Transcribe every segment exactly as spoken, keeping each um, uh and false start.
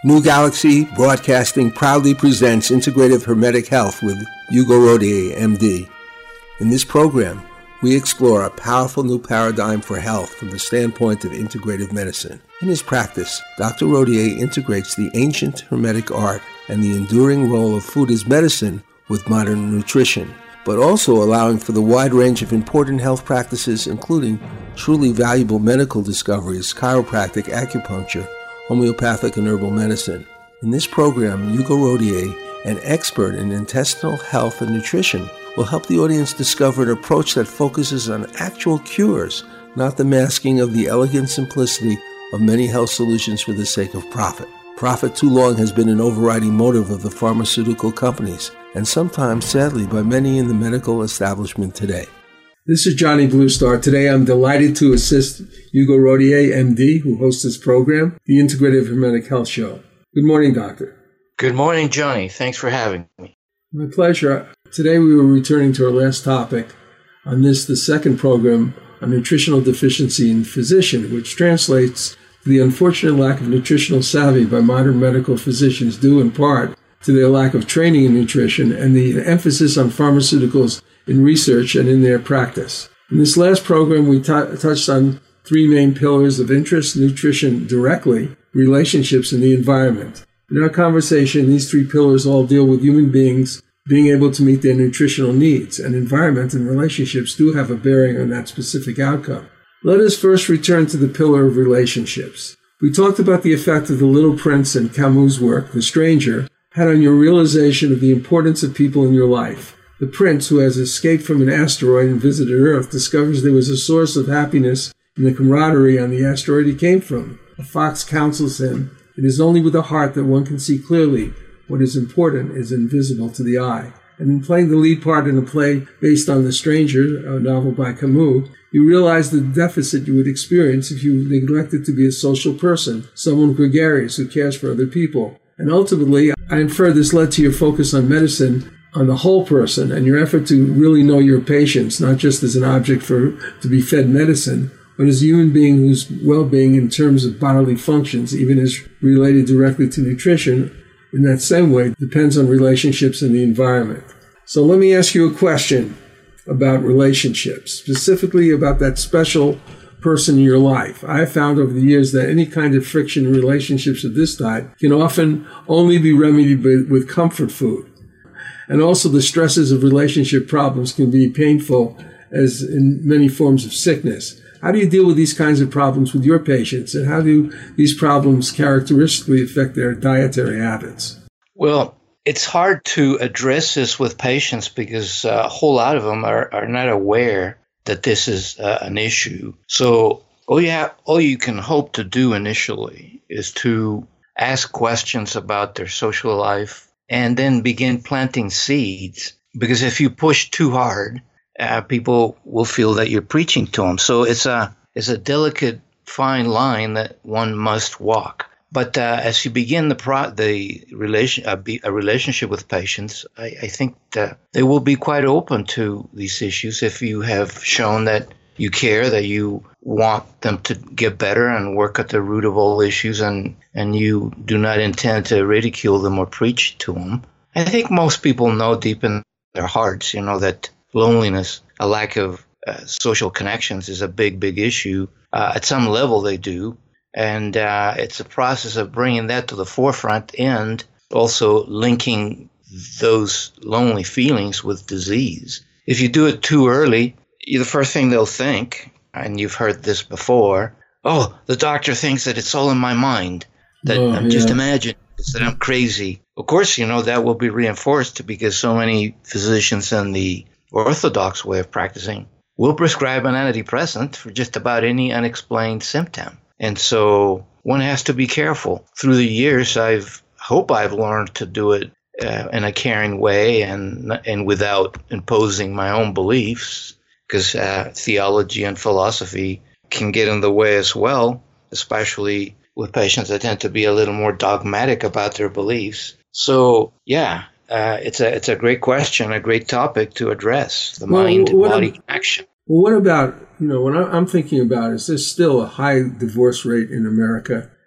New Galaxy Broadcasting proudly presents Integrative Hermetic Health with Hugo Rodier, M D. In this program, we explore a powerful new paradigm for health from the standpoint of integrative medicine. In his practice, Doctor Rodier integrates the ancient Hermetic art and the enduring role of food as medicine with modern nutrition, but also allowing for the wide range of important health practices, including truly valuable medical discoveries, chiropractic, acupuncture, homeopathic, and herbal medicine. In this program, Hugo Rodier, an expert in intestinal health and nutrition, will help the audience discover an approach that focuses on actual cures, not the masking of the elegant simplicity of many health solutions for the sake of profit. Profit too long has been an overriding motive of the pharmaceutical companies, and sometimes, sadly, by many in the medical establishment today. This is Johnny Bluestar. Today I'm delighted to assist Hugo Rodier, M D, who hosts this program, the Integrative Hermetic Health Show. Good morning, Doctor. Good morning, Johnny. Thanks for having me. My pleasure. Today we were returning to our last topic on this, the second program on nutritional deficiency in physician, which translates to the unfortunate lack of nutritional savvy by modern medical physicians due in part to their lack of training in nutrition and the emphasis on pharmaceuticals in research and in their practice. In this last program, we t- touched on three main pillars of interest, nutrition directly, relationships, and the environment. In our conversation, these three pillars all deal with human beings being able to meet their nutritional needs, and environment and relationships do have a bearing on that specific outcome. Let us first return to the pillar of relationships. We talked about the effect of The Little Prince and Camus' work, The Stranger, had on your realization of the importance of people in your life. The prince, who has escaped from an asteroid and visited Earth, discovers there was a source of happiness in the camaraderie on the asteroid he came from. A fox counsels him, "It is only with the heart that one can see clearly. What is important is invisible to the eye." And in playing the lead part in a play based on The Stranger, a novel by Camus, you realize the deficit you would experience if you neglected to be a social person, someone gregarious who cares for other people. And ultimately, I infer this led to your focus on medicine, on the whole person, and your effort to really know your patients, not just as an object for to be fed medicine, but as a human being whose well-being in terms of bodily functions, even as related directly to nutrition, in that same way, depends on relationships and the environment. So let me ask you a question about relationships, specifically about that special person in your life. I have found over the years that any kind of friction in relationships of this type can often only be remedied with comfort food. And also the stresses of relationship problems can be painful, as in many forms of sickness. How do you deal with these kinds of problems with your patients, and how do these problems characteristically affect their dietary habits? Well, it's hard to address this with patients because uh, a whole lot of them are, are not aware that this is uh, an issue. So all you have, all you can hope to do initially is to ask questions about their social life, and then begin planting seeds. Because if you push too hard, uh, people will feel that you're preaching to them. So it's a it's a delicate, fine line that one must walk. But uh, as you begin the pro- the relation uh, be, a relationship with patients, I, I think that they will be quite open to these issues if you have shown that you care, that you want them to get better and work at the root of all issues, and, and you do not intend to ridicule them or preach to them. I think most people know deep in their hearts, you know, that loneliness, a lack of uh, social connections is a big, big issue. Uh, at some level they do. And uh, it's a process of bringing that to the forefront and also linking those lonely feelings with disease. If you do it too early, the first thing they'll think, and you've heard this before, oh, the doctor thinks that it's all in my mind, that oh, I'm yeah. just imagining that I'm crazy. Of course, you know, that will be reinforced because so many physicians in the orthodox way of practicing will prescribe an antidepressant for just about any unexplained symptom. And so one has to be careful. Through the years, I've hope I've learned to do it uh, in a caring way and and without imposing my own beliefs, because uh, theology and philosophy can get in the way as well, especially with patients that tend to be a little more dogmatic about their beliefs. So, yeah, uh, it's a it's a great question, a great topic to address, the well, mind-body connection. Well, what about, you know, what I'm thinking about is there's still a high divorce rate in America,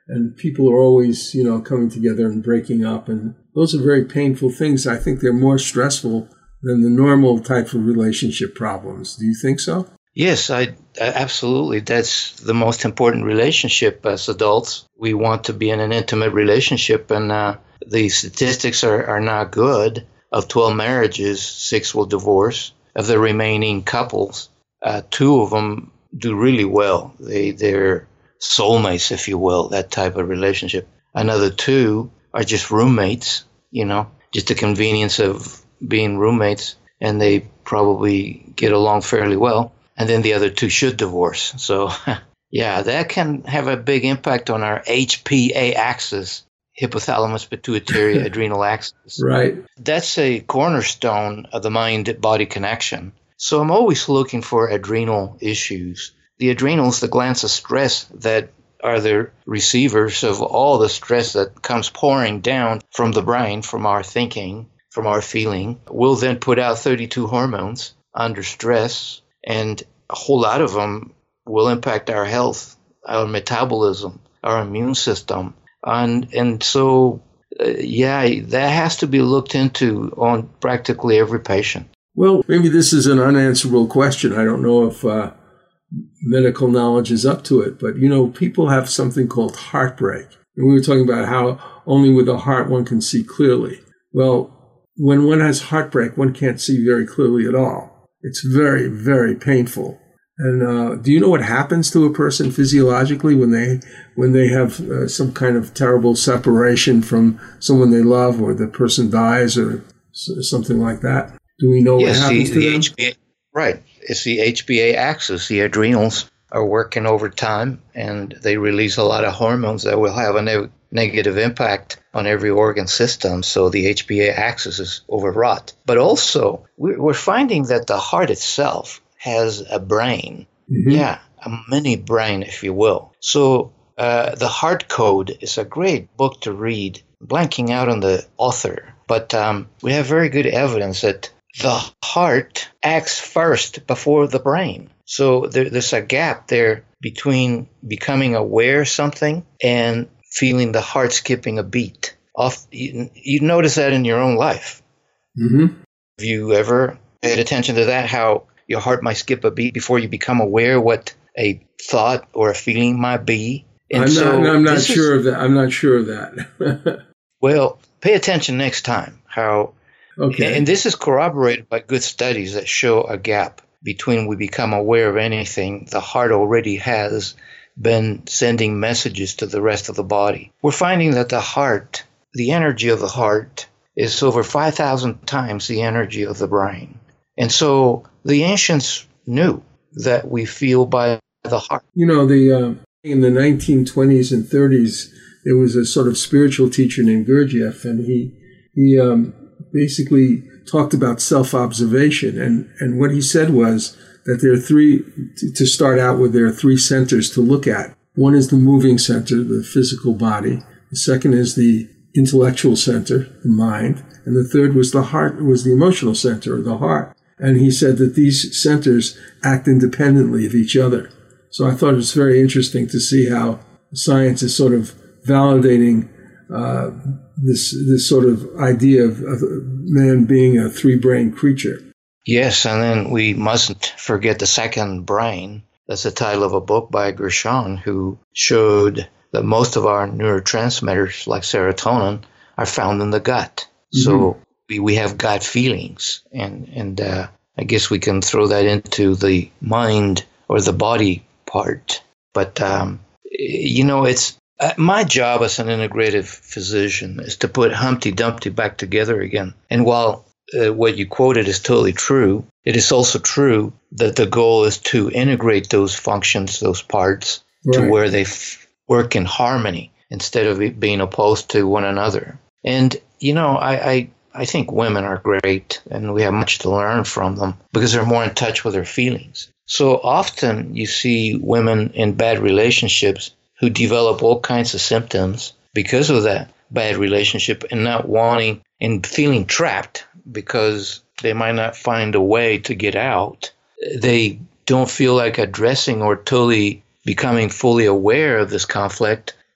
and people are always, you know, coming together and breaking up. And those are very painful things. I think they're more stressful than the normal type of relationship problems. Do you think so? Yes, I, I absolutely. That's the most important relationship as adults. We want to be in an intimate relationship, and uh, the statistics are, are not good. Of twelve marriages, six will divorce. Of the remaining couples, uh, two of them do really well. They, they're soulmates, if you will, that type of relationship. Another two are just roommates, you know, just the convenience of being roommates, and they probably get along fairly well. And then the other two should divorce. So, yeah, that can have a big impact on our H P A axis, hypothalamus, pituitary, adrenal axis. Right. That's a cornerstone of the mind-body connection. So I'm always looking for adrenal issues. The adrenals, the glands of stress that are the receivers of all the stress that comes pouring down from the brain, from our thinking, from our feeling, will then put out thirty-two hormones under stress. And a whole lot of them will impact our health, our metabolism, our immune system. And and so, uh, yeah, that has to be looked into on practically every patient. Well, maybe this is an unanswerable question. I don't know if uh, medical knowledge is up to it. But, you know, people have something called heartbreak. And we were talking about how only with the heart one can see clearly. Well, when one has heartbreak, one can't see very clearly at all. It's very, very painful. And uh, do you know what happens to a person physiologically when they when they have uh, some kind of terrible separation from someone they love, or the person dies, or something like that? Do we know yes, what happens the, to the them? H B A, right. It's the H B A axis. The adrenals are working overtime, and they release a lot of hormones that will have a ne- negative impact on every organ system. So the H B A axis is overwrought. But also, we're finding that the heart itself has a brain. Mm-hmm. Yeah, a mini brain, if you will. So uh, the Heart Code is a great book to read. I'm blanking out on the author, but um, we have very good evidence that the heart acts first before the brain. So there, there's a gap there between becoming aware of something and feeling the heart skipping a beat. Off, you, you notice that in your own life. Mm-hmm. Have you ever paid attention to that, how your heart might skip a beat before you become aware what a thought or a feeling might be? And I'm so not, I'm not sure is, of that. I'm not sure of that. Well, pay attention next time. How, okay. And this is corroborated by good studies that show a gap between we become aware of anything. The heart already has been sending messages to the rest of the body. We're finding that the heart, the energy of the heart, is over five thousand times the energy of the brain. And so the ancients knew that we feel by the heart. You know, the uh, in the nineteen twenties and thirties, there was a sort of spiritual teacher named Gurdjieff, and he he um, basically talked about self-observation. And, and what he said was that there are three, to start out with, there are three centers to look at. One is the moving center, the physical body. The second is the intellectual center, the mind. And the third was the heart, was the emotional center, or the heart. And he said that these centers act independently of each other. So I thought it was very interesting to see how science is sort of validating uh, this this sort of idea of, of man being a three-brain creature. Yes, and then we mustn't forget the second brain. That's the title of a book by Gershon, who showed that most of our neurotransmitters, like serotonin, are found in the gut. Mm-hmm. So we, we have gut feelings, and, and uh, I guess we can throw that into the mind or the body part. But, um, you know, it's uh, my job as an integrative physician is to put Humpty Dumpty back together again. And while uh, what you quoted is totally true, it is also true that the goal is to integrate those functions, those parts, right, to where they f- work in harmony instead of it being opposed to one another. And, you know, I, I, I think women are great, and we have much to learn from them because they're more in touch with their feelings. So often you see women in bad relationships who develop all kinds of symptoms because of that bad relationship and not wanting and feeling trapped because they might not find a way to get out. They don't feel like addressing or totally becoming fully aware of this conflict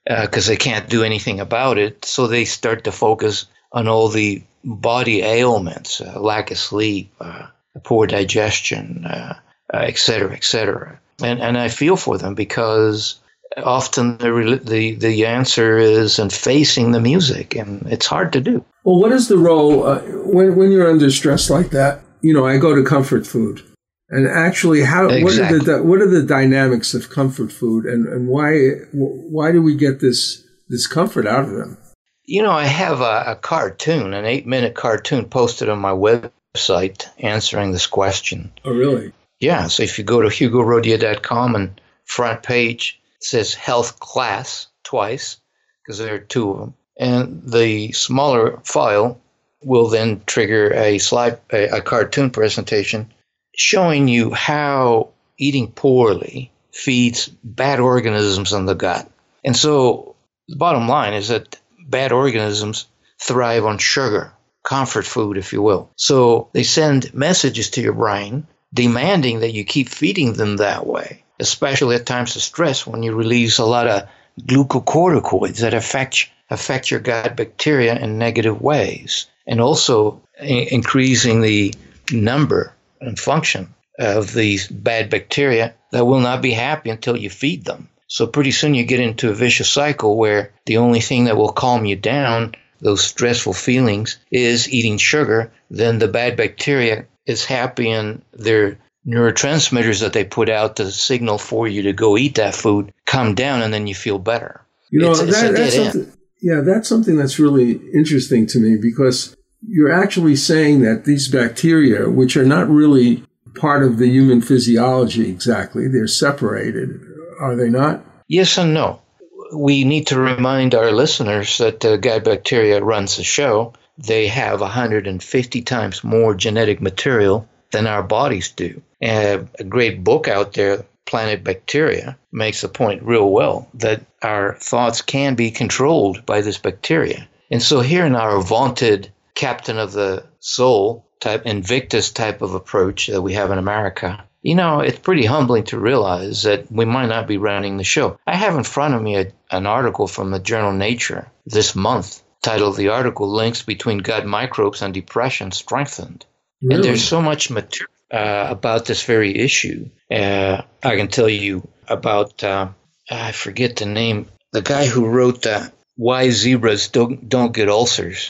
because uh, they can't do anything about it. So they start to focus on all the body ailments, uh, lack of sleep, uh, poor digestion, uh, uh, et cetera, et cetera. And, and I feel for them because often the, the, the answer is in facing the music, and it's hard to do. Well, what is the role uh, when, when you're under stress like that? You know, I go to comfort food. And actually, how exactly. what are the what are the dynamics of comfort food, and, and why why do we get this this comfort out of them? You know, I have a, a cartoon, an eight minute cartoon posted on my website answering this question. Oh, really? Yeah. So if you go to hugo rodia dot com and front page, it says health class twice because there are two of them, and the smaller file will then trigger a slide a, a cartoon presentation showing you how eating poorly feeds bad organisms in the gut. And so the bottom line is that bad organisms thrive on sugar, comfort food, if you will. So they send messages to your brain demanding that you keep feeding them that way, especially at times of stress when you release a lot of glucocorticoids that affect, affect your gut bacteria in negative ways, and also I- increasing the number and function of these bad bacteria that will not be happy until you feed them. So pretty soon you get into a vicious cycle where the only thing that will calm you down, those stressful feelings, is eating sugar. Then the bad bacteria is happy and their neurotransmitters that they put out to signal for you to go eat that food come down, and then you feel better. You know, it's, that, it's that's something, yeah, that's something that's really interesting to me, because you're actually saying that these bacteria, which are not really part of the human physiology exactly, they're separated, are they not? Yes and no. We need to remind our listeners that uh, gut bacteria runs the show. They have one hundred fifty times more genetic material than our bodies do. Uh, a great book out there, Planet Bacteria, makes the point real well that our thoughts can be controlled by this bacteria. And so here in our vaunted captain of the soul type, Invictus type of approach that we have in America, you know, it's pretty humbling to realize that we might not be running the show. I have in front of me a, an article from the journal Nature this month titled "The Article Links Between Gut Microbes and Depression Strengthened." Really? And there's so much material uh, about this very issue. Uh, I can tell you about, uh, I forget the name, the guy who wrote uh, Why Zebras Don't, Don't Get Ulcers.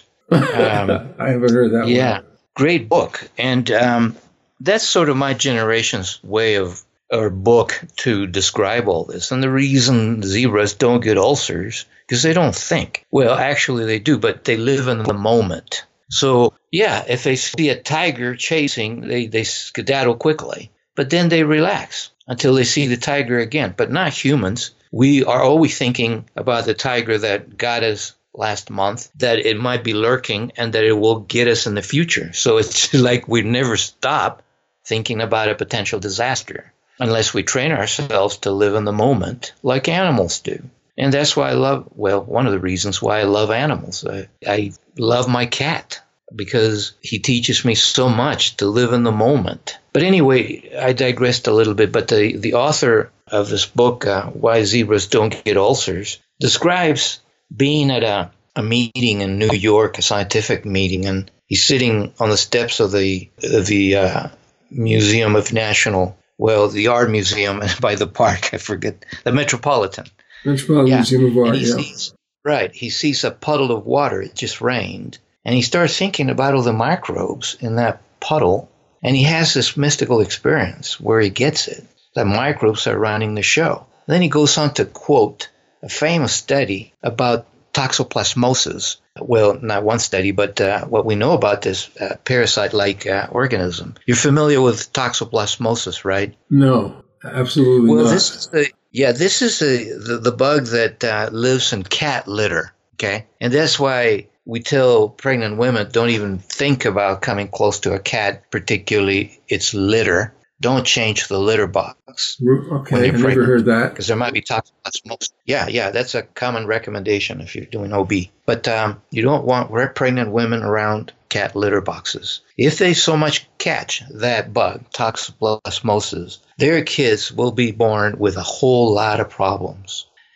Um, I haven't heard that yeah, one. Great book. And um, that's sort of my generation's way of, or book to describe all this. And the reason zebras don't get ulcers, because they don't think. Well, actually they do, but they live in the moment. So, yeah, if they see a tiger chasing, they, they skedaddle quickly. But then they relax until they see the tiger again. But not humans. We are always thinking about the tiger that got us last month, that it might be lurking and that it will get us in the future. So it's like we never stop thinking about a potential disaster unless we train ourselves to live in the moment like animals do. And that's why I love, well, one of the reasons why I love animals. I, I love my cat because he teaches me so much to live in the moment. But anyway, I digressed a little bit, but the, the author of this book, uh, Why Zebras Don't Get Ulcers, describes being at a, a meeting in New York, a scientific meeting, and he's sitting on the steps of the of the uh, Museum of National, well, the Art Museum by the park, I forget, the Metropolitan. Metropolitan yeah. Museum of Art, he yeah. Sees, right. He sees a puddle of water. It just rained. And he starts thinking about all the microbes in that puddle, and he has this mystical experience where he gets it. The microbes are running the show. Then he goes on to quote a famous study about toxoplasmosis. Well, not one study, but uh, what we know about this uh, parasite-like uh, organism. You're familiar with toxoplasmosis, right? No, absolutely well, not. Well, this is the yeah, this is the the, the bug that uh, lives in cat litter. Okay, and that's why we tell pregnant women don't even think about coming close to a cat, particularly its litter. Don't change the litter box. Okay, I never heard that. Because there might be toxoplasmosis. Yeah, yeah, that's a common recommendation if you're doing O B. But um, you don't want pregnant women around cat litter boxes. If they so much catch that bug, toxoplasmosis, their kids will be born with a whole lot of problems.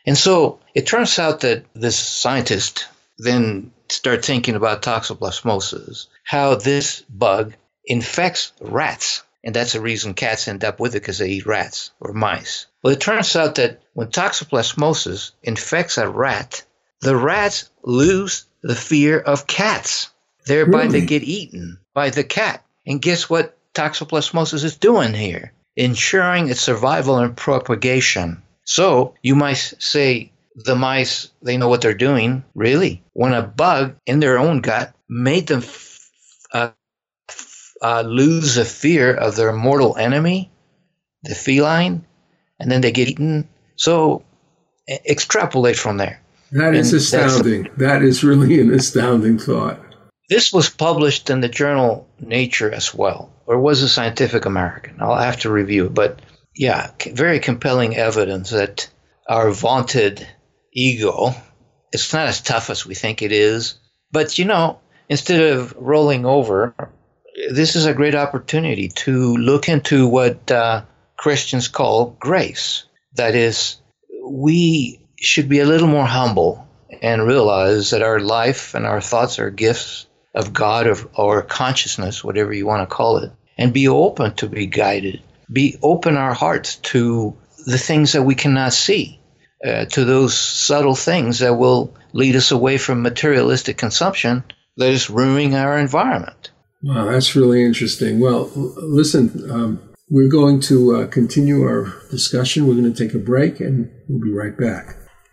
And so it turns out that this scientist then started thinking about toxoplasmosis, how this bug infects rats. And that's the reason cats end up with it, because they eat rats or mice. Well, it turns out that when toxoplasmosis infects a rat, the rats lose the fear of cats. Thereby Really? they get eaten by the cat. And guess what toxoplasmosis is doing here? Ensuring its survival and propagation. So you might say the mice, they know what they're doing. Really? When a bug in their own gut made them uh, uh, lose a fear of their mortal enemy, the feline, and then they get eaten. So extrapolate from there. That is And astounding. That is really an astounding thought. This was published in the journal Nature as well, or was it Scientific American? I'll have to review it. But yeah, very compelling evidence that our vaunted ego, it's not as tough as we think it is. But, you know, instead of rolling over, this is a great opportunity to look into what uh, Christians call grace. That is, we should be a little more humble and realize that our life and our thoughts are gifts of God or, or consciousness, whatever you want to call it, and be open to be guided. Be open our hearts to the things that we cannot see, uh, to those subtle things that will lead us away from materialistic consumption that is ruining our environment. Wow, that's really interesting. Well, l- listen, um, we're going to uh, continue our discussion. We're going to take a break, and we'll be right back.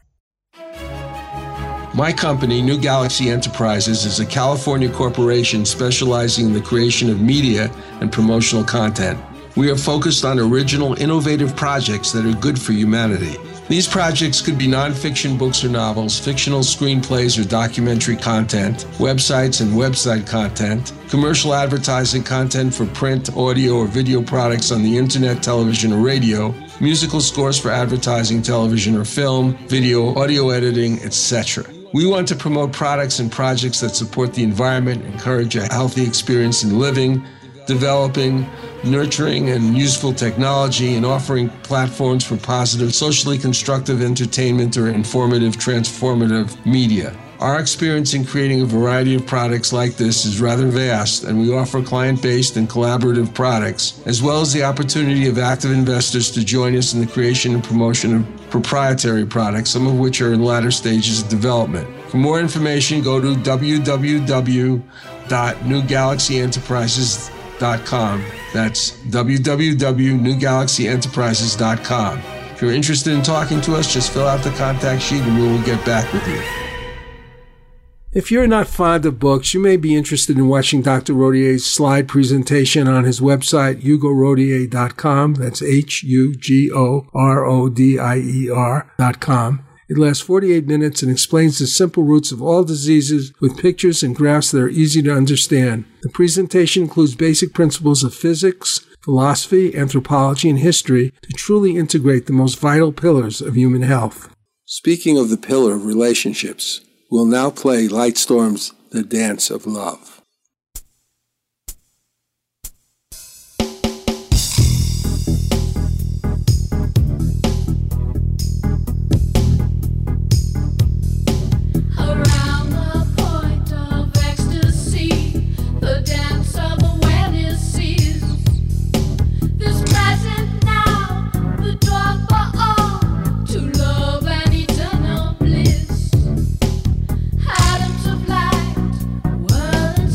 My company, New Galaxy Enterprises, is a California corporation specializing in the creation of media and promotional content. We are focused on original, innovative projects that are good for humanity. These projects could be nonfiction books or novels, fictional screenplays or documentary content, websites and website content, commercial advertising content for print, audio, or video products on the internet, television, or radio, musical scores for advertising, television, or film, video, audio editing, et cetera. We want to promote products and projects that support the environment, encourage a healthy experience in living, developing, nurturing, and useful technology, and offering platforms for positive, socially constructive entertainment or informative, transformative media. Our experience in creating a variety of products like this is rather vast, and we offer client-based and collaborative products, as well as the opportunity of active investors to join us in the creation and promotion of proprietary products, some of which are in latter stages of development. For more information, go to w w w dot new galaxy enterprises dot com. That's w w w dot new galaxy enterprises dot com. If you're interested in talking to us, just fill out the contact sheet and we will get back with you. If you're not fond of books, you may be interested in watching Doctor Rodier's slide presentation on his website, hugo rodier dot com. That's H U G O R O D I E R dot com. It lasts forty-eight minutes and explains the simple roots of all diseases with pictures and graphs that are easy to understand. The presentation includes basic principles of physics, philosophy, anthropology, and history to truly integrate the most vital pillars of human health. Speaking of the pillar of relationships, we'll now play Lightstorm's The Dance of Love. Atoms of light, worlds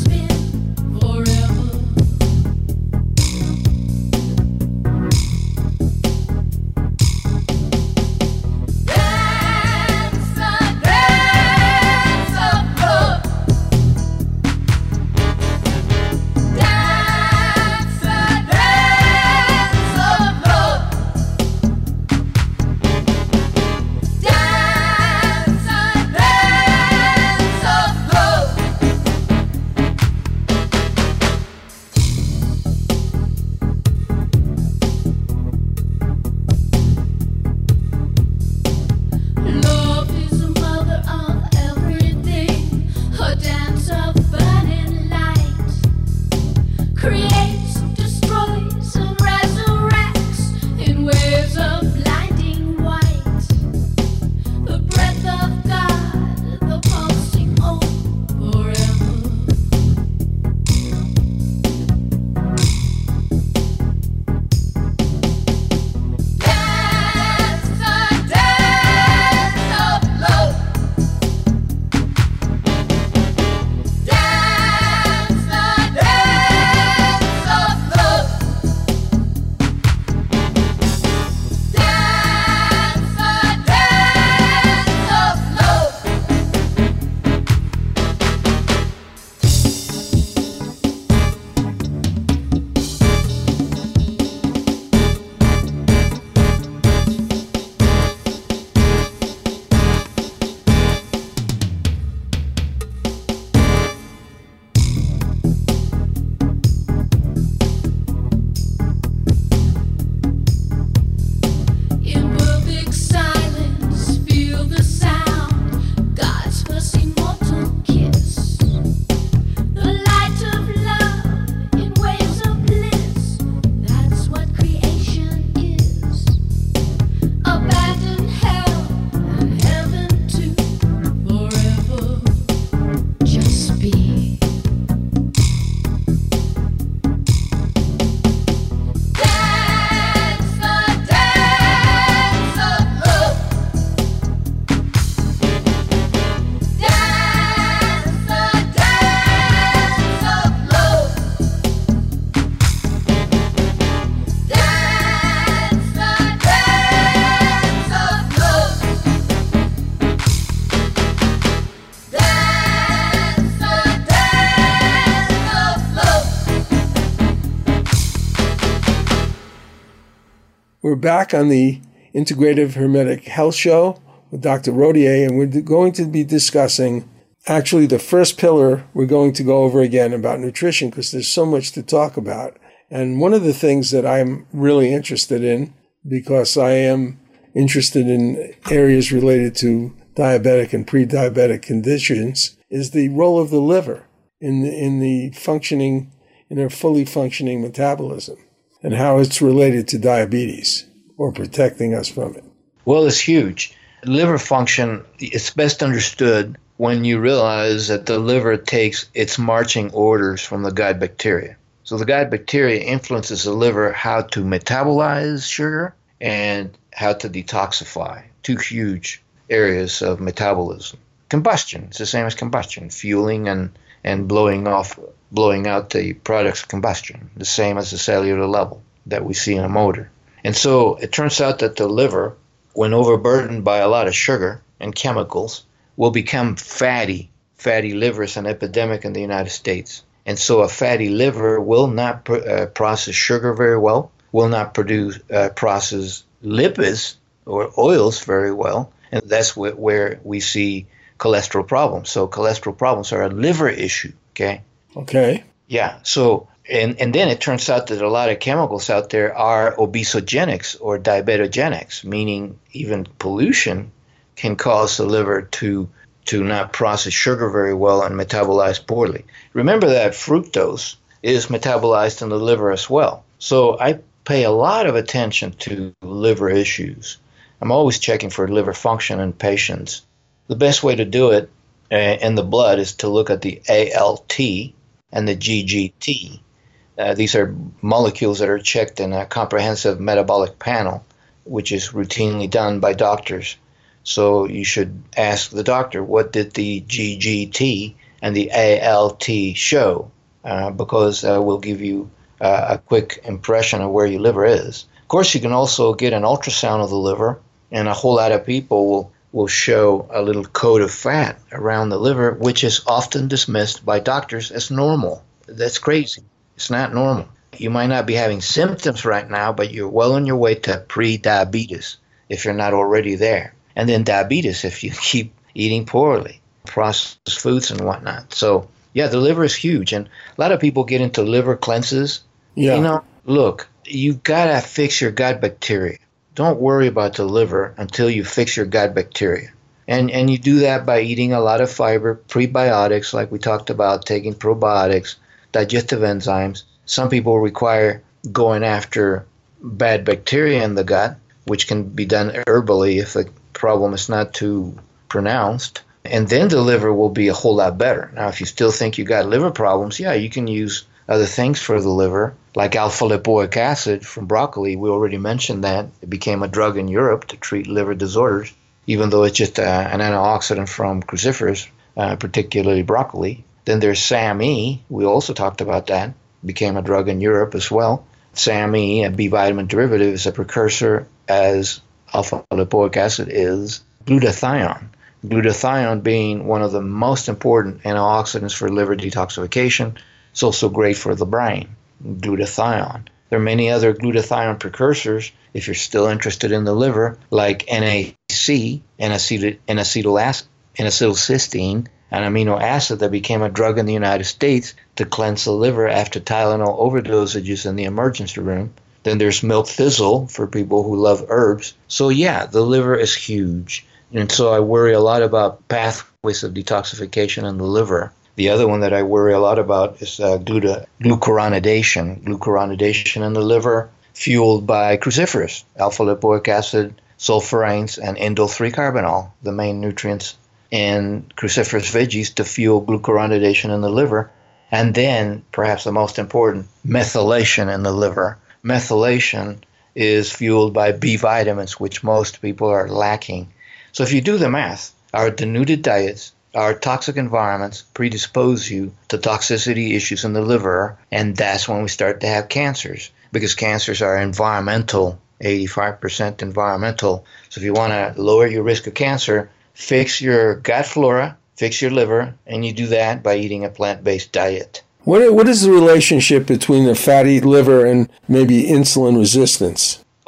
We're back on the Integrative Hermetic Health Show with Doctor Rodier, and we're going to be discussing actually the first pillar we're going to go over again about nutrition, because there's so much to talk about. And one of the things that I'm really interested in, because I am interested in areas related to diabetic and pre-diabetic conditions, is the role of the liver in the, in the functioning, in a fully functioning metabolism, and how it's related to diabetes or protecting us from it. Well, it's huge. Liver function is best understood when you realize that the liver takes its marching orders from the gut bacteria. So the gut bacteria influences the liver how to metabolize sugar and how to detoxify, two huge areas of metabolism. Combustion, it's the same as combustion, fueling and, and blowing off, blowing out the products of combustion, the same as the cellular level that we see in a motor. And so it turns out that the liver, when overburdened by a lot of sugar and chemicals, will become fatty. Fatty liver is an epidemic in the United States. And so a fatty liver will not pr- uh, process sugar very well, will not produce uh, process lipids or oils very well. And that's wh- where we see cholesterol problems. So cholesterol problems are a liver issue, okay? Okay. Yeah, so, and, and then it turns out that a lot of chemicals out there are obesogenics or diabetogenics, meaning even pollution can cause the liver to to not process sugar very well and metabolize poorly. Remember that fructose is metabolized in the liver as well. So I pay a lot of attention to liver issues. I'm always checking for liver function in patients. The best way to do it uh, in the blood is to look at the A L T and the G G T. Uh, these are molecules that are checked in a comprehensive metabolic panel, which is routinely done by doctors. So you should ask the doctor, what did the G G T and the A L T show? Uh, because uh, we'll give you uh, a quick impression of where your liver is. Of course, you can also get an ultrasound of the liver, and a whole lot of people will, will show a little coat of fat around the liver, which is often dismissed by doctors as normal. That's crazy. It's not normal. You might not be having symptoms right now, but you're well on your way to pre-diabetes if you're not already there. And then diabetes if you keep eating poorly, processed foods and whatnot. So, yeah, the liver is huge. And a lot of people get into liver cleanses. Yeah. You know, look, you got to fix your gut bacteria. Don't worry about the liver until you fix your gut bacteria. And and you do that by eating a lot of fiber, prebiotics, like we talked about, taking probiotics, digestive enzymes. Some people require going after bad bacteria in the gut, which can be done herbally if the problem is not too pronounced. And then the liver will be a whole lot better. Now, if you still think you got liver problems, yeah, you can use other things for the liver, like alpha-lipoic acid from broccoli. We already mentioned that. It became a drug in Europe to treat liver disorders, even though it's just uh, an antioxidant from cruciferous, uh, particularly broccoli. Then there's S A M E. We also talked about that. Became a drug in Europe as well. S A M E, a B vitamin derivative, is a precursor, as alpha-lipoic acid is glutathione. Glutathione being one of the most important antioxidants for liver detoxification. It's also great for the brain, glutathione. There are many other glutathione precursors, if you're still interested in the liver, like N A C, N-acetyl, N-acetyl acid, N-acetylcysteine, an amino acid that became a drug in the United States to cleanse the liver after Tylenol overdosages in the emergency room. Then there's milk thistle for people who love herbs. So yeah, the liver is huge. And so I worry a lot about pathways of detoxification in the liver. The other one that I worry a lot about is uh, gluta- glucuronidation. Glucuronidation in the liver, fueled by cruciferous, alpha-lipoic acid, sulforanes, and indole three carbinol, the main nutrients in cruciferous veggies to fuel glucuronidation in the liver. And then, perhaps the most important, methylation in the liver. Methylation is fueled by B vitamins, which most people are lacking. So if you do the math, our denuded diets, our toxic environments predispose you to toxicity issues in the liver, and that's when we start to have cancers, because cancers are environmental, eighty-five percent environmental. So if you want to lower your risk of cancer, fix your gut flora, fix your liver, and you do that by eating a plant-based diet. What What is the relationship between the fatty liver and maybe insulin resistance?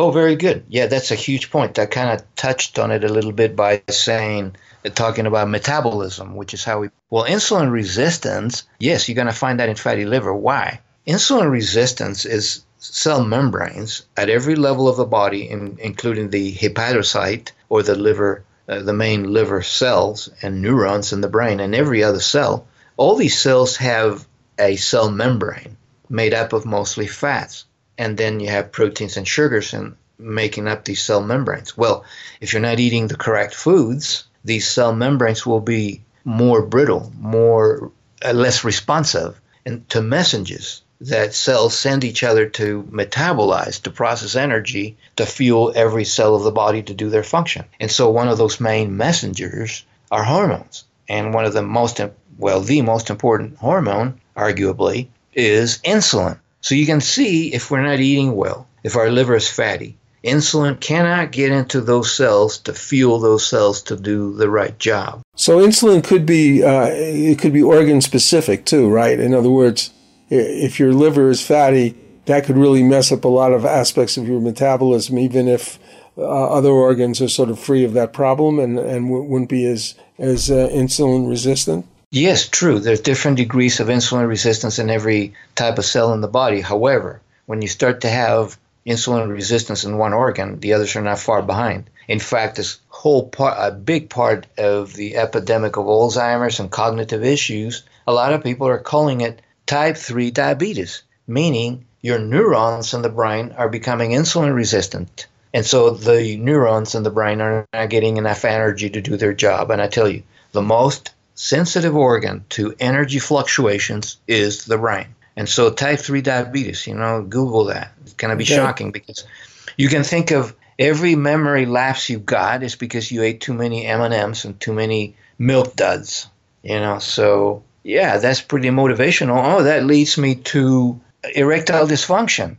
Oh, very good. Yeah, that's a huge point. I kind of touched on it a little bit by saying, talking about metabolism, which is how we, well, insulin resistance, yes, you're going to find that in fatty liver. Why? Insulin resistance is cell membranes at every level of the body, in, including the hepatocyte or the liver, uh, the main liver cells and neurons in the brain and every other cell. All these cells have a cell membrane made up of mostly fats. And then you have proteins and sugars in making up these cell membranes. Well, if you're not eating the correct foods, these cell membranes will be more brittle, more uh, less responsive and to messages that cells send each other to metabolize, to process energy, to fuel every cell of the body to do their function. And so one of those main messengers are hormones. And one of the most, well, the most important hormone, arguably, is insulin. So you can see if we're not eating well, if our liver is fatty, insulin cannot get into those cells to fuel those cells to do the right job. So insulin could be uh, it could be organ specific too, right? In other words, if your liver is fatty, that could really mess up a lot of aspects of your metabolism, even if uh, other organs are sort of free of that problem and, and w- wouldn't be as, as uh, insulin resistant. Yes, true. There's different degrees of insulin resistance in every type of cell in the body. However, when you start to have insulin resistance in one organ, the others are not far behind. In fact, this whole part, a big part of the epidemic of Alzheimer's and cognitive issues, a lot of people are calling it type three diabetes, meaning your neurons in the brain are becoming insulin resistant. And so the neurons in the brain are not getting enough energy to do their job. And I tell you, the most sensitive organ to energy fluctuations is the brain. And so type three diabetes, you know, Google that. It's going to be okay. Shocking because you can think of every memory lapse you got is because you ate too many M and M's and too many milk duds, you know. So, yeah, that's pretty motivational. Oh, that leads me to erectile dysfunction.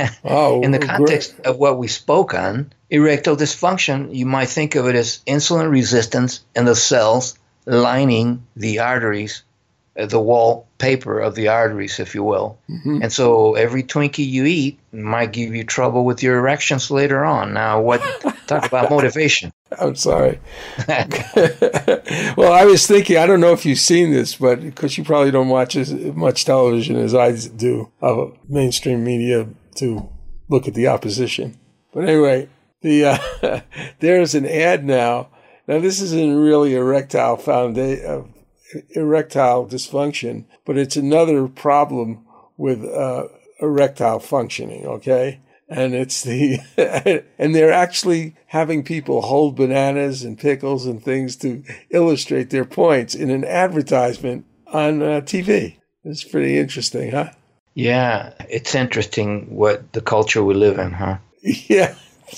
Oh, in the context great. of what we spoke on, erectile dysfunction, you might think of it as insulin resistance in the cells lining the arteries, the wallpaper of the arteries, if you will. Mm-hmm. And so every Twinkie you eat might give you trouble with your erections later on. Now, what? Talk about motivation. I'm sorry. Well, I was thinking, I don't know if you've seen this, but because you probably don't watch as much television as I do of mainstream media to look at the opposition. But anyway, the uh, there's an ad now. Now, this isn't really erectile founda- uh, erectile dysfunction, but it's another problem with uh, erectile functioning, okay? And it's the and they're actually having people hold bananas and pickles and things to illustrate their points in an advertisement on uh, T V. It's pretty interesting, huh? Yeah, it's interesting what the culture we live in, huh? Yeah.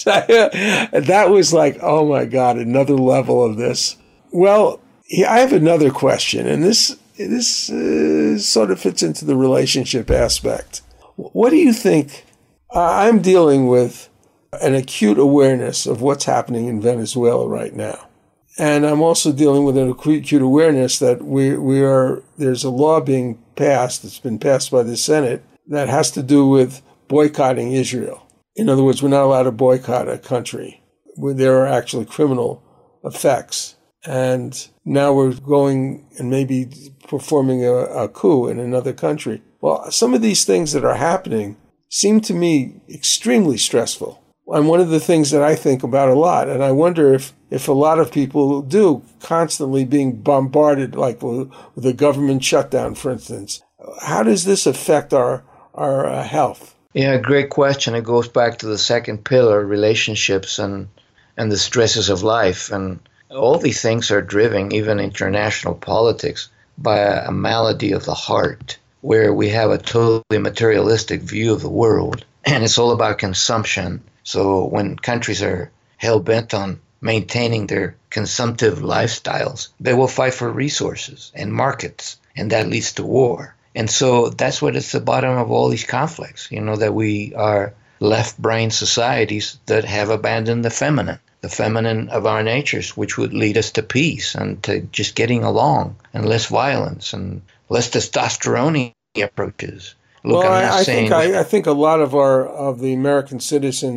That was like, oh my God, another level of this. Well, I have another question, and this this uh, sort of fits into the relationship aspect. What do you think? I'm dealing with an acute awareness of what's happening in Venezuela right now. And I'm also dealing with an acute awareness that we we are there's a law being passed, it's been passed by the Senate, that has to do with boycotting Israel. In other words, we're not allowed to boycott a country where there are actually criminal effects. And now we're going and maybe performing a, a coup in another country. Well, some of these things that are happening seem to me extremely stressful. And one of the things that I think about a lot, and I wonder if, if a lot of people do, constantly being bombarded, like with, with a government shutdown, for instance. How does this affect our, our uh, health? Yeah, great question. It goes back to the second pillar, relationships and and the stresses of life. And all these things are driven, even international politics, by a, a malady of the heart, where we have a totally materialistic view of the world. And it's all about consumption. So when countries are hell-bent on maintaining their consumptive lifestyles, they will fight for resources and markets, and that leads to war. And so that's what is the bottom of all these conflicts, you know, that we are left-brain societies that have abandoned the feminine, the feminine of our natures, which would lead us to peace and to just getting along and less violence and less testosterone approaches. Look, well, I'm not I, I saying think I, I think a lot of our of the American citizens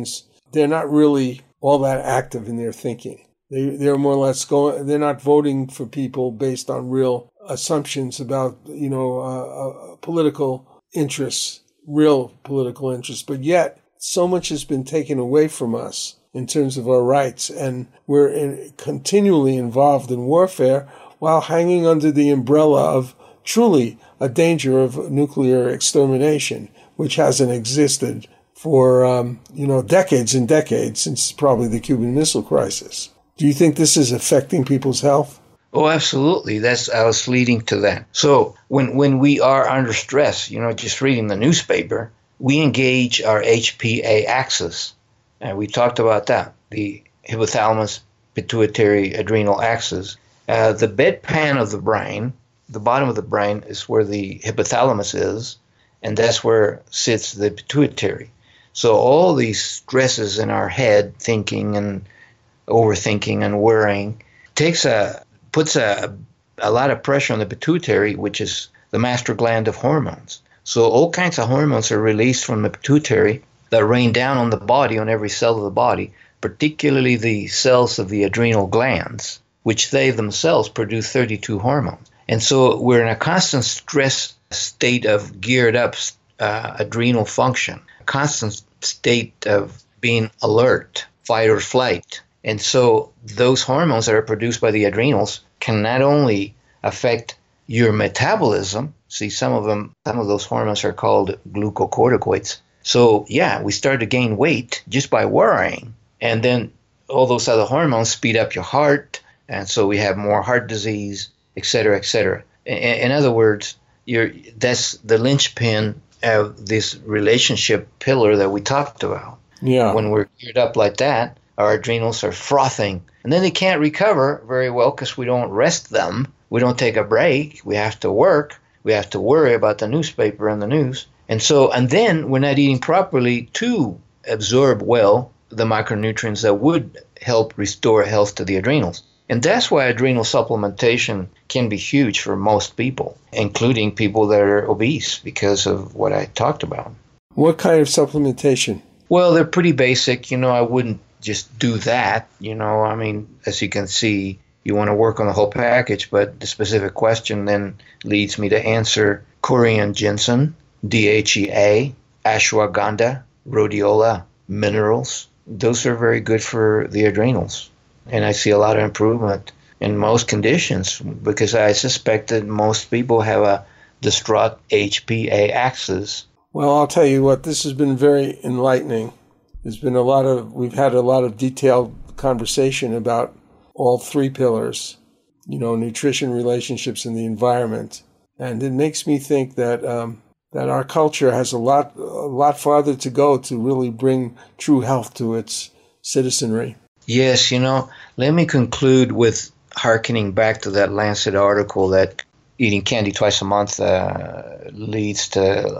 they're not really all that active in their thinking. They, they're more or less going, they're not voting for people based on real assumptions about, you know, uh, uh, political interests, real political interests. But yet, so much has been taken away from us in terms of our rights, and we're in, continually involved in warfare while hanging under the umbrella of truly a danger of nuclear extermination, which hasn't existed for, um, you know, decades and decades, since probably the Cuban Missile Crisis. Do you think this is affecting people's health? Oh, absolutely. That's I was leading to that. So when when we are under stress, you know, just reading the newspaper, we engage our H P A axis. And we talked about that, the hypothalamus, pituitary, adrenal axis. Uh, the bedpan of the brain, the bottom of the brain is where the hypothalamus is, and that's where sits the pituitary. So all these stresses in our head, thinking and overthinking and worrying, takes a puts a, a lot of pressure on the pituitary, which is the master gland of hormones. So all kinds of hormones are released from the pituitary that rain down on the body, on every cell of the body, particularly the cells of the adrenal glands, which they themselves produce thirty-two hormones. And so we're in a constant stress state of geared up uh, adrenal function, a constant state of being alert, fight or flight. And so those hormones that are produced by the adrenals can not only affect your metabolism, see some of them, some of those hormones are called glucocorticoids. So yeah, we start to gain weight just by worrying. And then all those other hormones speed up your heart. And so we have more heart disease, et cetera, et cetera. In, in other words, you're, that's the linchpin of this relationship pillar that we talked about. Yeah. When we're geared up like that, our adrenals are frothing. And then they can't recover very well because we don't rest them. We don't take a break. We have to work. We have to worry about the newspaper and the news. And so, and then we're not eating properly to absorb well the micronutrients that would help restore health to the adrenals. And that's why adrenal supplementation can be huge for most people, including people that are obese, because of what I talked about. What kind of supplementation? Well, they're pretty basic. You know, I wouldn't just do that. You know, I mean, as you can see, you want to work on the whole package, but the specific question then leads me to answer Korean ginseng, D H E A, ashwagandha, rhodiola, minerals. Those are very good for the adrenals. And I see a lot of improvement in most conditions because I suspect that most people have a distraught H P A axis. Well, I'll tell you what, this has been very enlightening. There's been a lot of, we've had a lot of detailed conversation about all three pillars, you know, nutrition, relationships, and the environment. And it makes me think that um, that our culture has a lot, a lot farther to go to really bring true health to its citizenry. Yes, you know, let me conclude with hearkening back to that Lancet article that eating candy twice a month uh, leads to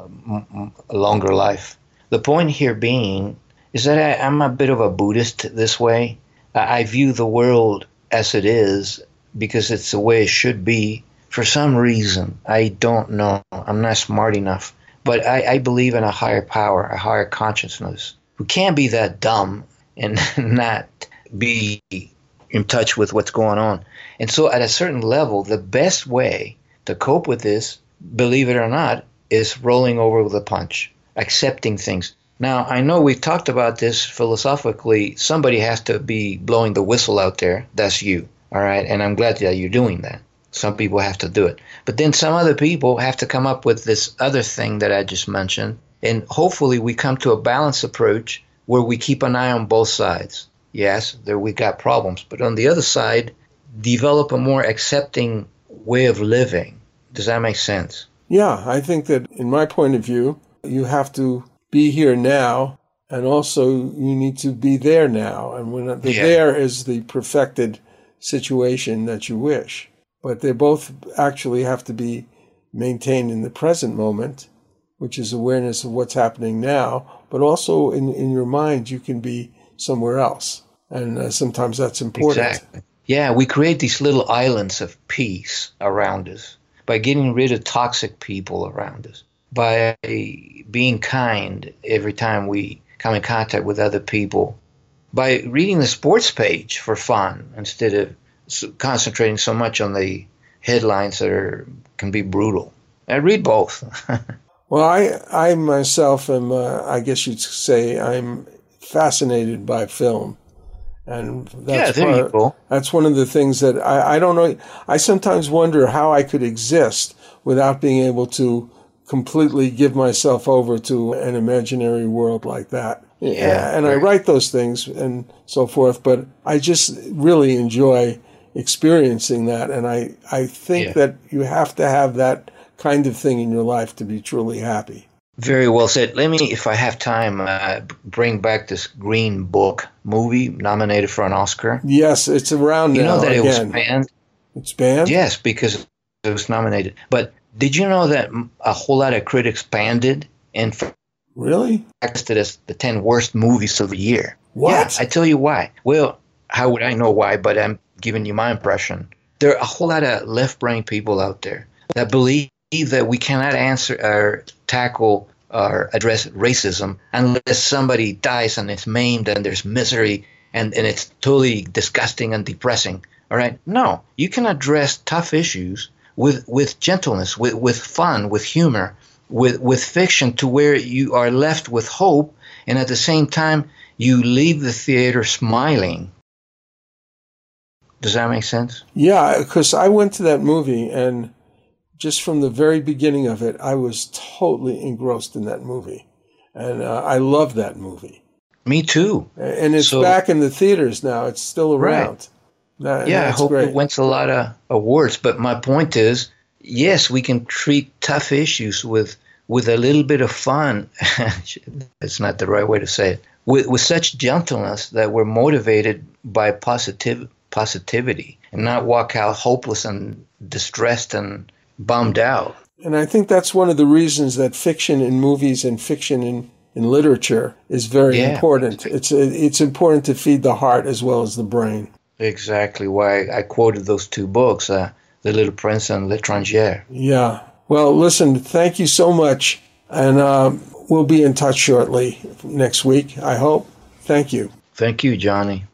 a longer life. The point here being is that I, I'm a bit of a Buddhist this way. I view the world as it is because it's the way it should be. For some reason, I don't know. I'm not smart enough. But I, I believe in a higher power, a higher consciousness, who can't be that dumb and not be in touch with what's going on. And so at a certain level, the best way to cope with this, believe it or not, is rolling over with a punch, accepting things. Now, I know we've talked about this philosophically. Somebody has to be blowing the whistle out there. That's you, all right? And I'm glad that you're doing that. Some people have to do it. But then some other people have to come up with this other thing that I just mentioned. And hopefully we come to a balanced approach where we keep an eye on both sides. Yes, there we got problems. But on the other side, develop a more accepting way of living. Does that make sense? Yeah, I think that in my point of view, you have to be here now, and also you need to be there now. And when the yeah. there is the perfected situation that you wish. But they both actually have to be maintained in the present moment, which is awareness of what's happening now. But also in, in your mind, you can be somewhere else. And uh, sometimes that's important. Exactly. Yeah, we create these little islands of peace around us by getting rid of toxic people around us, by being kind every time we come in contact with other people by reading the sports page for fun instead of concentrating so much on the headlines that are can be brutal. I read both. Well, I I myself am, uh, I guess you'd say, I'm fascinated by film. And that's, yeah, there part, you go. That's one of the things that I, I don't know. I sometimes wonder how I could exist without being able to completely give myself over to an imaginary world like that. Yeah, and I write those things and so forth, but I just really enjoy experiencing that. And I, I think yeah. that you have to have that kind of thing in your life to be truly happy. Very well said. Let me, if I have time, uh, bring back this Green Book movie nominated for an Oscar. Yes, it's around you now. You know that again. it was banned? It's banned? Yes, because it was nominated. But did you know that a whole lot of critics banned it and really listed as the ten worst movies of the year? What? Yeah, I tell you why. Well, how would I know why? But I'm giving you my impression. There are a whole lot of left-brain people out there that believe that we cannot answer or tackle or address racism unless somebody dies and is maimed and there's misery and, and it's totally disgusting and depressing. All right? No, you can address tough issues with, with gentleness, with, with fun, with humor, with, with fiction to where you are left with hope, and at the same time you leave the theater smiling. Does that make sense? Yeah, because I went to that movie and just from the very beginning of it, I was totally engrossed in that movie. And uh, I love that movie. Me too. And it's so, back in the theaters now. It's still around. Right. That, yeah, I hope great. it wins a lot of awards. But my point is, yes, we can treat tough issues with with a little bit of fun. That's not the right way to say it. With, with such gentleness that we're motivated by positive positivity and not walk out hopeless and distressed and bummed out. And I think that's one of the reasons that fiction in movies and fiction in, in literature is very yeah. important. It's it's important to feed the heart as well as the brain. Exactly why I quoted those two books, uh, The Little Prince and L'Étranger. Yeah. Well, listen, thank you so much. And um, we'll be in touch shortly next week, I hope. Thank you. Thank you, Johnny.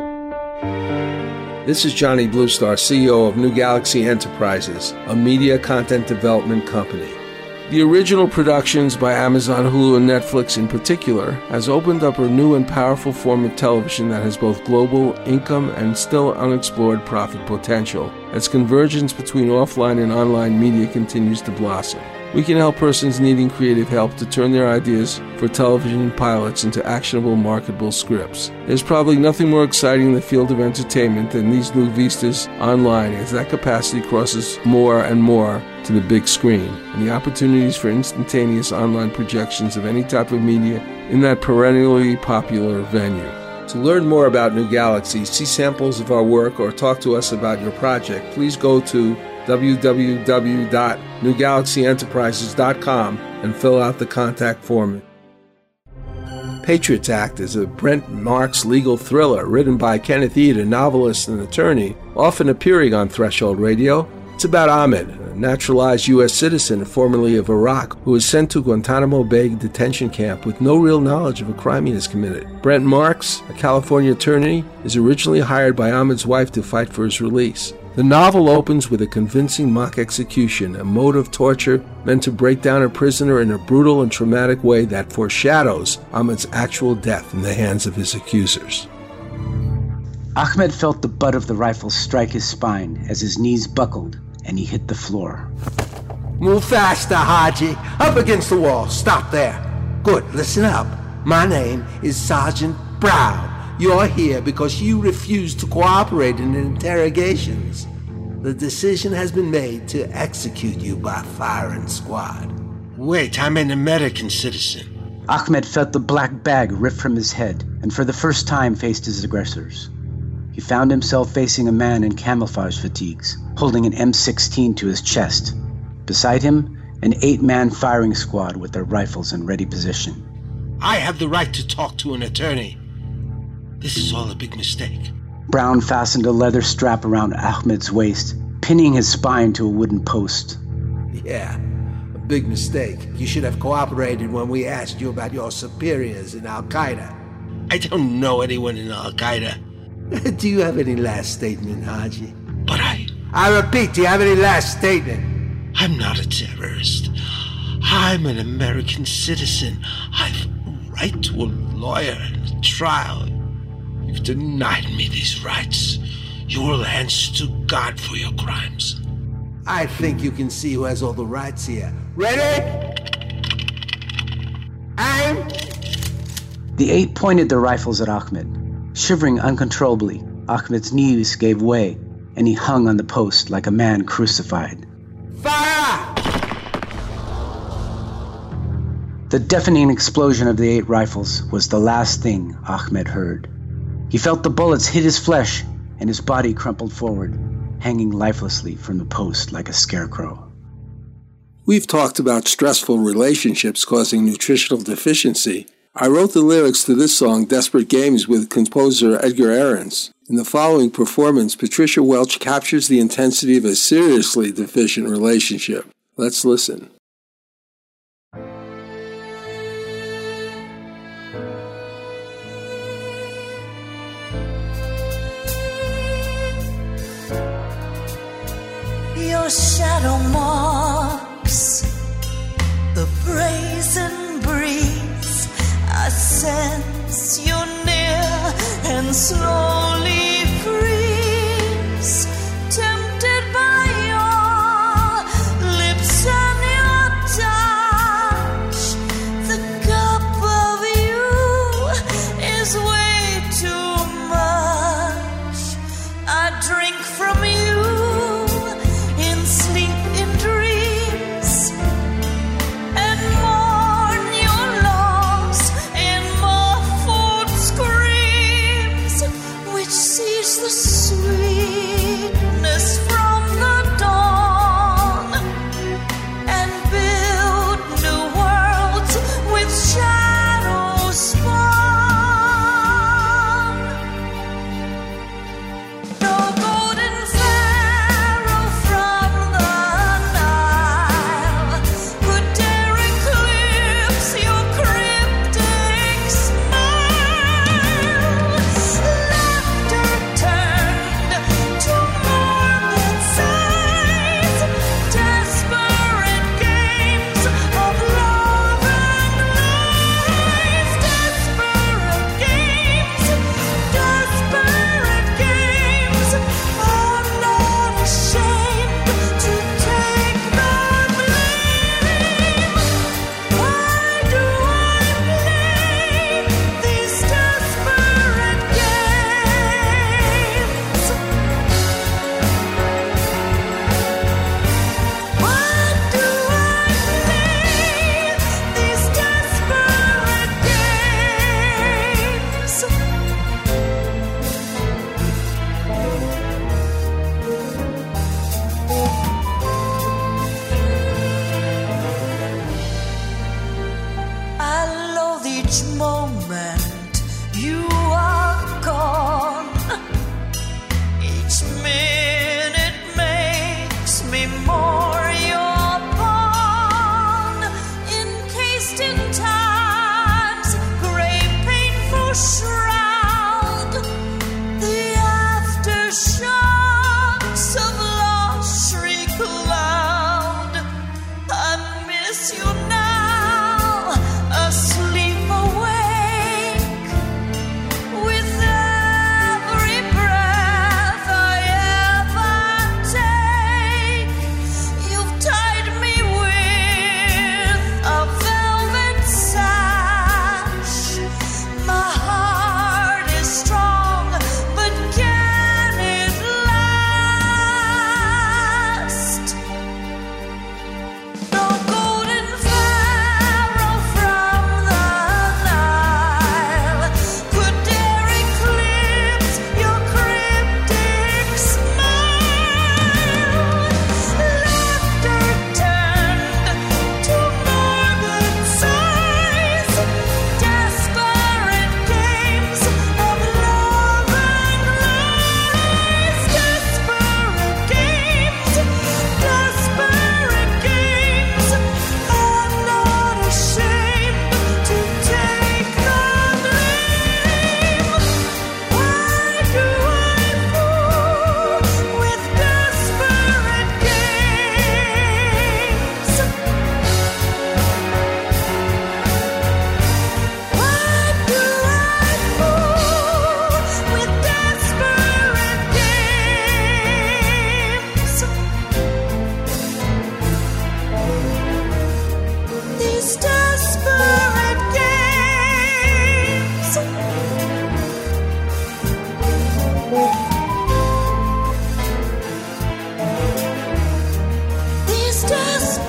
This is Johnny Bluestar, C E O of New Galaxy Enterprises, a media content development company. The original productions by Amazon, Hulu, and Netflix in particular has opened up a new and powerful form of television that has both global income and still unexplored profit potential as convergence between offline and online media continues to blossom. We can help persons needing creative help to turn their ideas for television pilots into actionable, marketable scripts. There's probably nothing more exciting in the field of entertainment than these new vistas online, as that capacity crosses more and more to the big screen, and the opportunities for instantaneous online projections of any type of media in that perennially popular venue. To learn more about New Galaxy, see samples of our work, or talk to us about your project, please go to w w w dot new galaxy enterprises dot com and fill out the contact form. Patriots Act is a Brent Marks legal thriller written by Kenneth Eade, a novelist and attorney, often appearing on Threshold Radio. It's about Ahmed, a naturalized U S citizen formerly of Iraq, who was sent to Guantanamo Bay detention camp with no real knowledge of a crime he has committed. Brent Marks, a California attorney, is originally hired by Ahmed's wife to fight for his release. The novel opens with a convincing mock execution, a mode of torture meant to break down a prisoner in a brutal and traumatic way that foreshadows Ahmed's actual death in the hands of his accusers. Ahmed felt the butt of the rifle strike his spine as his knees buckled and he hit the floor. Move faster, Haji. Up against the wall. Stop there. Good, listen up. My name is Sergeant Brown. You're here because you refused to cooperate in interrogations. The decision has been made to execute you by firing squad. Wait, I'm an American citizen. Ahmed felt the black bag rip from his head and for the first time faced his aggressors. He found himself facing a man in camouflage fatigues, holding an M sixteen to his chest. Beside him, an eight-man firing squad with their rifles in ready position. I have the right to talk to an attorney. This is all a big mistake. Brown fastened a leather strap around Ahmed's waist, pinning his spine to a wooden post. Yeah, big mistake. You should have cooperated when we asked you about your superiors in Al-Qaeda. I don't know anyone in Al-Qaeda. Do you have any last statement, Haji? But I... I repeat, do you have any last statement? I'm not a terrorist. I'm an American citizen. I've a right to a lawyer and a trial. You've denied me these rights. You will answer to God for your crimes. I think you can see who has all the rights here. Ready? Aim! The eight pointed their rifles at Ahmed. Shivering uncontrollably, Ahmed's knees gave way, and he hung on the post like a man crucified. Fire! The deafening explosion of the eight rifles was the last thing Ahmed heard. He felt the bullets hit his flesh, and his body crumpled forward, hanging lifelessly from the post like a scarecrow. We've talked about stressful relationships causing nutritional deficiency. I wrote the lyrics to this song, Desperate Games, with composer Edgar Ahrens. In the following performance, Patricia Welch captures the intensity of a seriously deficient relationship. Let's listen. Your shadow marks the brazen breeze. I sense you're near and slowly freeze, tempted by your lips and your touch. The cup of you is way too much. I drink from you in sleep, in dreams, and mourn your loss in muffled screams, which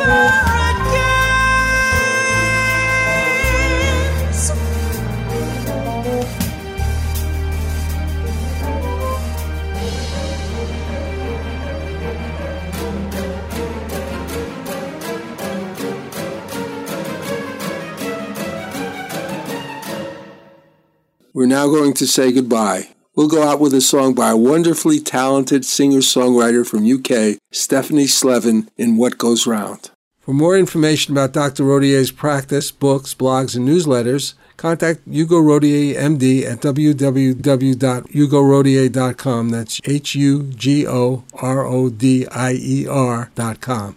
We're now going to say goodbye. We'll go out with a song by a wonderfully talented singer-songwriter from U K, Stephanie Slevin, in What Goes Round. For more information about Doctor Rodier's practice, books, blogs, and newsletters, contact Hugo Rodier, M D, at w w w dot hugo rodier dot com. That's H U G O R O D I E R dot com.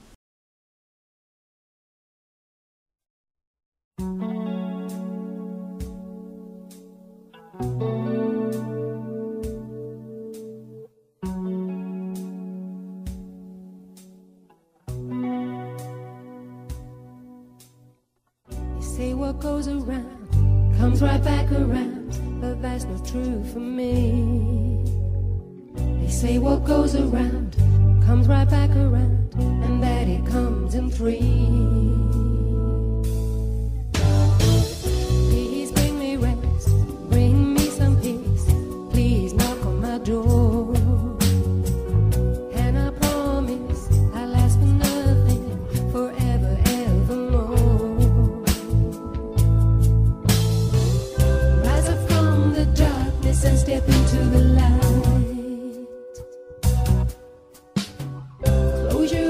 Say what goes around comes right back around, but that's not true for me. They say what goes around comes right back around, and that it comes in threes. Please bring me rest, bring me some peace. Please knock on my door, and I promise I'll ask for nothing forever, evermore. And step into the light. Close your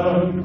around.